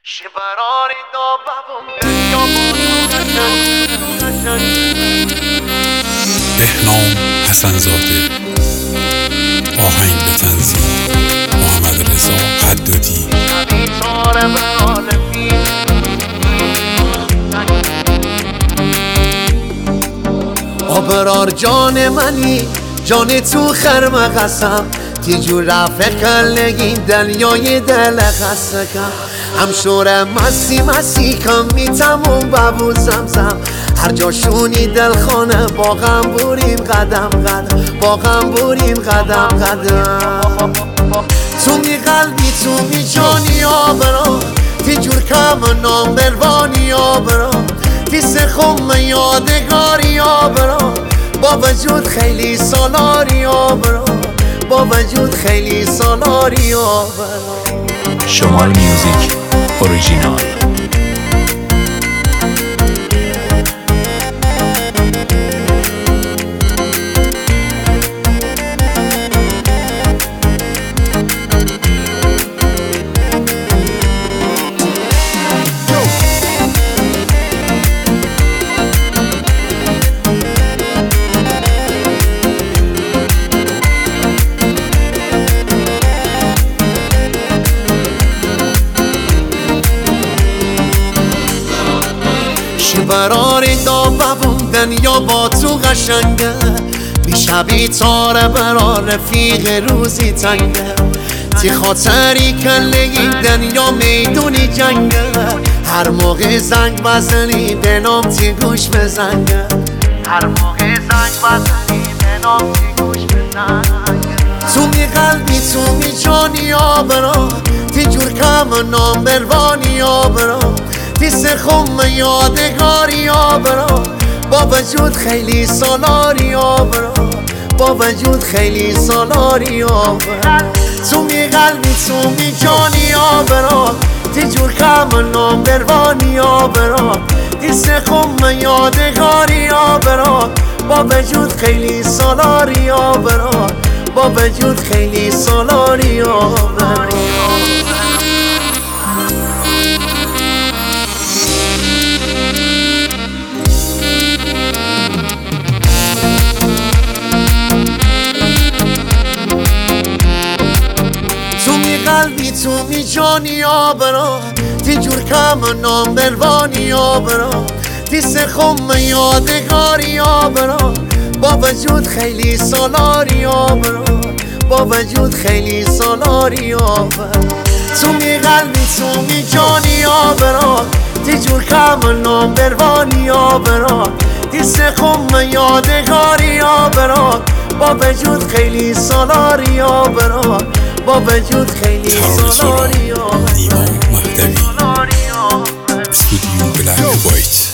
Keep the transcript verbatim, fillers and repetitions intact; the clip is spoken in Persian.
بهنام حسن‌زاده، آهنگ به تنظیم محمد رضا حدادی. آبرار جان منی، جان تو خرمقصم، تیجور رفقه لگین دلیای دل خسته کم. همشوره مسی مسی کم میتمون ببود زمزم، هر جاشونی دل خانه با غم بوریم قدم قدم، با غم بوریم قدم قدم. تو می قلبی تو می جانی آبرا، تیجور کم نام بروانی آبرا، تی سخم یادگاری آبرا، با وجود خیلی سالاری آبرا، با وجود خیلی سالاری آبرا. شمال میوزیک اوریجینال. براری دا ببوندن یا با تو قشنگه، میشبی تاره برا رفیق روزی تنگه، تی خاطری کلگیدن یا میدونی جنگه، هر موقع زنگ بزنی به نام تی گوش بزنگه، هر موقع زنگ بزنی به نام تی گوش بزنگه. تو می قلبی تو می جانی آبرا، تی جور کم نام بروانی آبرا، تی سخم یادگاری آبرا، با وجود خیلی سالاری آبرا، با وجود خیلی سالاری آبرا. تو می قلبی تو می جانی آبرا، تی جور کم نام بروانی آبرا، تی سخم یادگاری آبرا، با وجود خیلی سالاری آبرا، با وجود خیلی سالاری آبرا. قلبی تو می جانی آبرا، تی جور کم نام بروانی آبرا، تی سخم یادگاری آبرا، با وجود خیلی سالاری آبرا، با وجود خیلی سالاری آبرا. تو می قلبی تو می جانی آبرا، تی جور کم نام بروانی آبرا، تی سخم یادگاری آبرا، با وجود خیلی سالاری آبرا، با وجود خیلی سالاری آبرا. نیما مهدوی، استودیو بلک وایت.